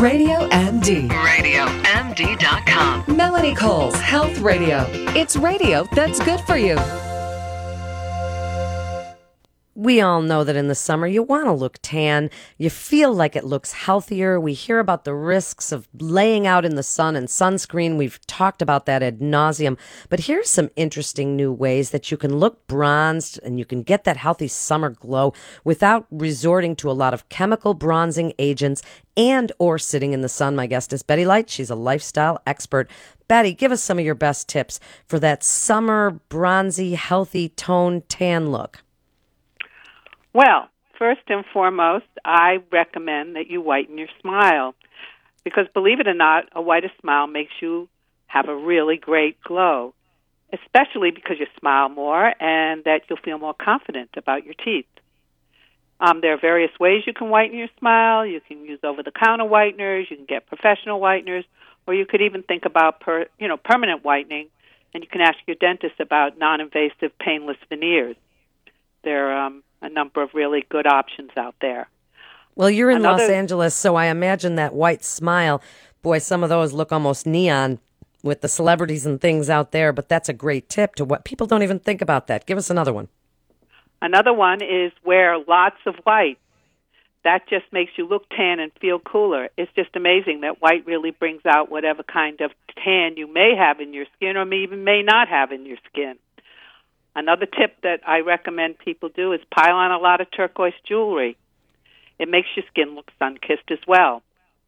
Radio MD. RadioMD.com. Melanie Cole's Health Radio. It's radio that's good for you. We all know that in the summer you want to look tan. You feel like it looks healthier. We hear about the risks of laying out in the sun and sunscreen. We've talked about that ad nauseum. But here's some interesting new ways that you can look bronzed and you can get that healthy summer glow without resorting to a lot of chemical bronzing agents and or sitting in the sun. My guest is Betty Light. She's a lifestyle expert. Betty, give us some of your best tips for that summer bronzy, healthy tone tan look. Well, first and foremost, I recommend that you whiten your smile because, believe it or not, a whiter smile makes you have a really great glow, especially because you smile more and that you'll feel more confident about your teeth. There are various ways you can whiten your smile. You can use over-the-counter whiteners. You can get professional whiteners, or you could even think about permanent whitening, and you can ask your dentist about non-invasive, painless veneers. There are a number of really good options out there. Well, you're in Los Angeles, so I imagine that white smile. Boy, some of those look almost neon with the celebrities and things out there, but that's a great tip to what people don't even think about that. Give us another one. Another one is wear lots of white. That just makes you look tan and feel cooler. It's just amazing that white really brings out whatever kind of tan you may have in your skin or even may not have in your skin. Another tip that I recommend people do is pile on a lot of turquoise jewelry. It makes your skin look sun-kissed as well.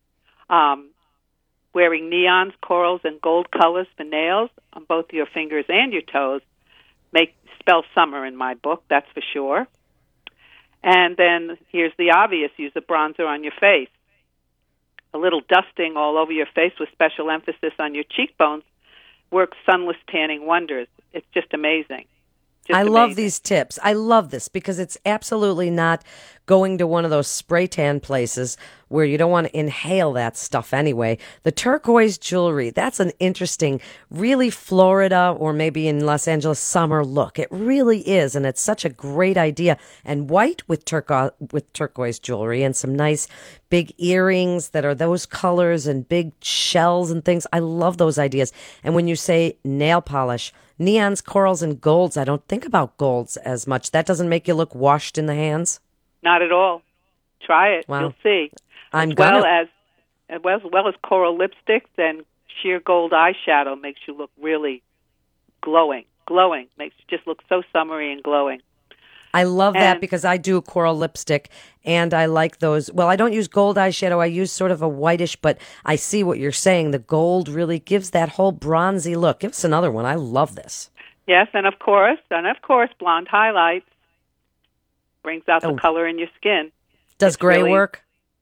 Wearing neons, corals, and gold colors for nails on both your fingers and your toes spell summer in my book, that's for sure. And then here's the obvious, use a bronzer on your face. A little dusting all over your face with special emphasis on your cheekbones works sunless tanning wonders. It's just amazing. I love these tips. I love this because it's absolutely not going to one of those spray tan places where you don't want to inhale that stuff anyway. The turquoise jewelry, that's an interesting, really Florida or maybe in Los Angeles summer look. It really is, and it's such a great idea. And white with turquoise jewelry and some nice big earrings that are those colors and big shells and things. I love those ideas. And when you say nail polish, neons, corals, and golds. I don't think about golds as much. That doesn't make you look washed in the hands? Not at all. Try it. Wow. You'll see. As well as coral lipsticks and sheer gold eyeshadow makes you look really glowing. Makes you just look so summery and glowing. I love that because I do coral lipstick and I like those. Well, I don't use gold eyeshadow. I use sort of a whitish, but I see what you're saying. The gold really gives that whole bronzy look. Give us another one. I love this. Yes, and of course, blonde highlights brings out the color in your skin. Does gray work?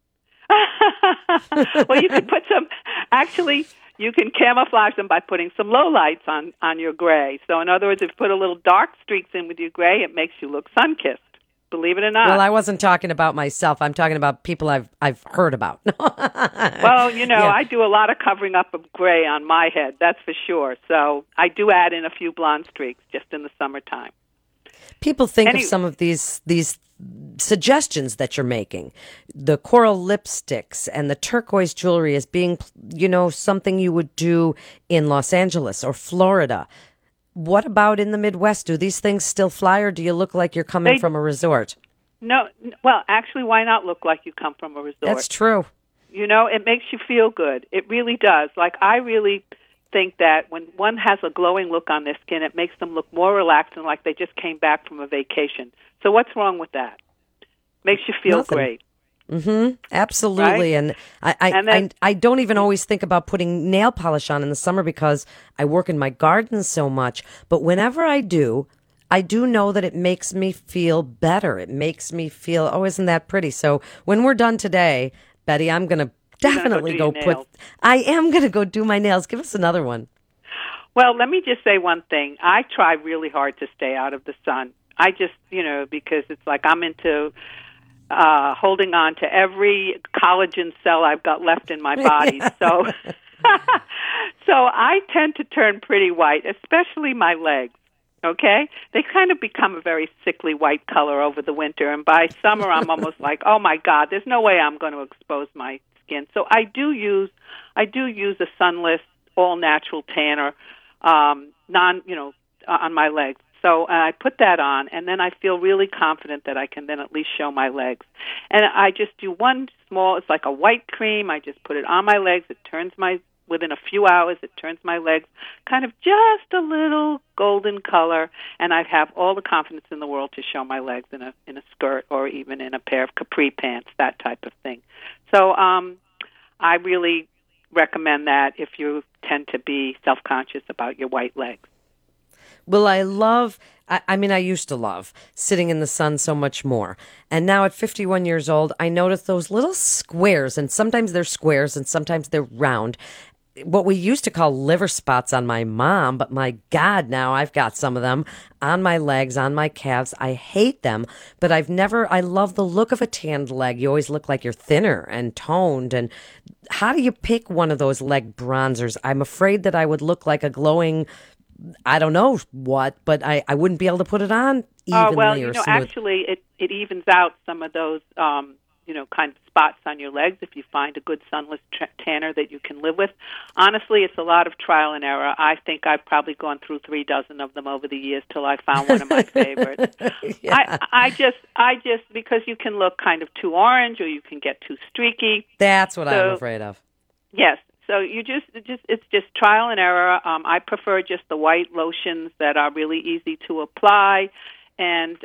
Well, you can put some, actually, you can camouflage them by putting some low lights on your gray. So in other words, if you put a little dark streaks in with your gray, it makes you look sun-kissed. Believe it or not. Well, I wasn't talking about myself. I'm talking about people I've heard about. Well, I do a lot of covering up of gray on my head, that's for sure. So I do add in a few blonde streaks just in the summertime. People think of some of these suggestions that you're making, the coral lipsticks and the turquoise jewelry as being, something you would do in Los Angeles or Florida. What about in the Midwest? Do these things still fly, or do you look like you're coming from a resort? No. Well, actually, why not look like you come from a resort? That's true. It makes you feel good. It really does. Like, I really think that when one has a glowing look on their skin, it makes them look more relaxed and like they just came back from a vacation. So what's wrong with that? Makes you feel great. Mm-hmm. Absolutely. Right? And I don't even always think about putting nail polish on in the summer because I work in my garden so much. But whenever I do know that it makes me feel better. It makes me feel, isn't that pretty? So when we're done today, Betty, I'm going to definitely I am going to go do my nails. Give us another one. Well, let me just say one thing. I try really hard to stay out of the sun. I just, because it's like I'm into holding on to every collagen cell I've got left in my body. So I tend to turn pretty white, especially my legs. Okay? They kind of become a very sickly white color over the winter, and by summer I'm almost like, oh my God, there's no way I'm going to expose my skin. So I do use a sunless, all natural tanner, on my legs. So I put that on, and then I feel really confident that I can then at least show my legs. And I just do one small, it's like a white cream. I just put it on my legs. It turns within a few hours, it turns my legs kind of just a little golden color, and I have all the confidence in the world to show my legs in a skirt or even in a pair of capri pants, that type of thing. So I really recommend that if you tend to be self-conscious about your white legs. Well, I used to love sitting in the sun so much more. And now at 51 years old, I notice those little squares, and sometimes they're squares and sometimes they're round. What we used to call liver spots on my mom, but my God, now I've got some of them on my legs, on my calves. I hate them, but I love the look of a tanned leg. You always look like you're thinner and toned. And how do you pick one of those leg bronzers? I'm afraid that I would look like a glowing, I don't know what, but I wouldn't be able to put it on evenly or smooth. Actually, it evens out some of those, kind of spots on your legs if you find a good sunless tanner that you can live with. Honestly, it's a lot of trial and error. I think I've probably gone through 3 dozen of them over the years till I found one of my favorites. Yeah. I just because you can look kind of too orange or you can get too streaky. That's what I'm afraid of. Yes. So it's just trial and error. I prefer just the white lotions that are really easy to apply, and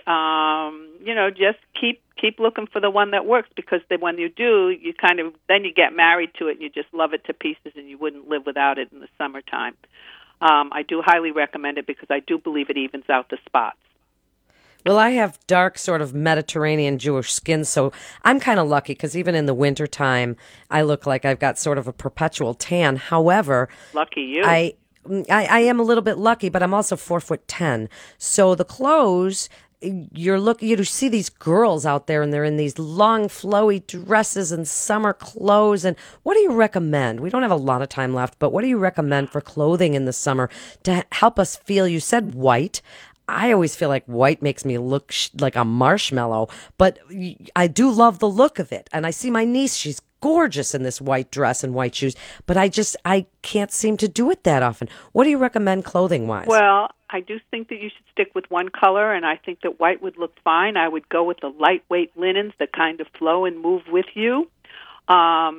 just keep looking for the one that works, because then when you do, you get married to it and you just love it to pieces, and you wouldn't live without it in the summertime. I do highly recommend it because I do believe it evens out the spots. Well, I have dark sort of Mediterranean Jewish skin, so I'm kind of lucky because even in the wintertime, I look like I've got sort of a perpetual tan. However, lucky you. I am a little bit lucky, but I'm also 4'10". So the clothes, you see these girls out there and they're in these long flowy dresses and summer clothes. And what do you recommend? We don't have a lot of time left, but what do you recommend for clothing in the summer to help us feel? You said white. I always feel like white makes me look like a marshmallow, but I do love the look of it. And I see my niece, she's gorgeous in this white dress and white shoes, but I can't seem to do it that often. What do you recommend clothing-wise? Well, I do think that you should stick with one color, and I think that white would look fine. I would go with the lightweight linens that kind of flow and move with you. I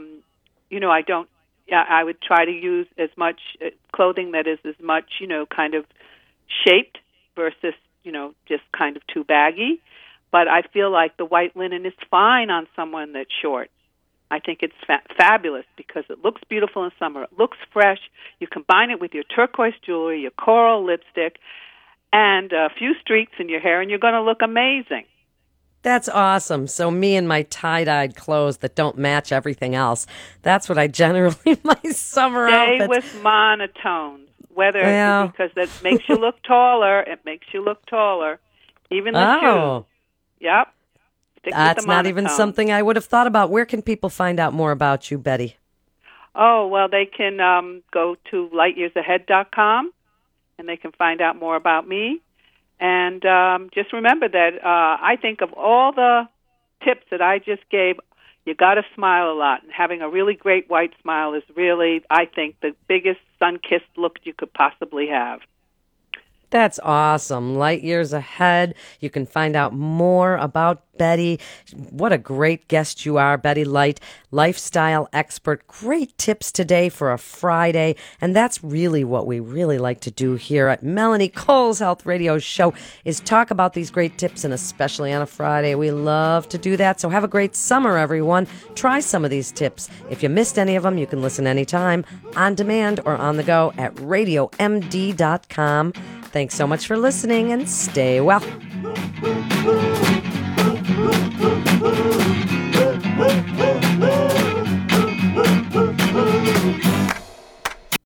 would try to use as much clothing that is as much, kind of shaped versus, just kind of too baggy. But I feel like the white linen is fine on someone that's short. I think it's fabulous because it looks beautiful in summer. It looks fresh. You combine it with your turquoise jewelry, your coral lipstick, and a few streaks in your hair, and you're going to look amazing. That's awesome. So me and my tie-dyed clothes that don't match everything else, that's what I generally, my summer outfits. Stay with monotones. Because that makes you look taller. It makes you look taller. Even the shoes. Yep. That's not even something I would have thought about. Where can people find out more about you, Betty? Oh, well, they can go to lightyearsahead.com, and they can find out more about me. And just remember that I think of all the tips that I just gave, you got to smile a lot. And having a really great white smile is really, I think, the biggest sun-kissed look you could possibly have. That's awesome. Light years ahead. You can find out more about Betty. What a great guest you are, Betty Light, lifestyle expert. Great tips today for a Friday. And that's really what we really like to do here at Melanie Cole's Health Radio Show is talk about these great tips, and especially on a Friday. We love to do that. So have a great summer, everyone. Try some of these tips. If you missed any of them, you can listen anytime, on demand or on the go at radiomd.com. Thanks so much for listening, and stay well.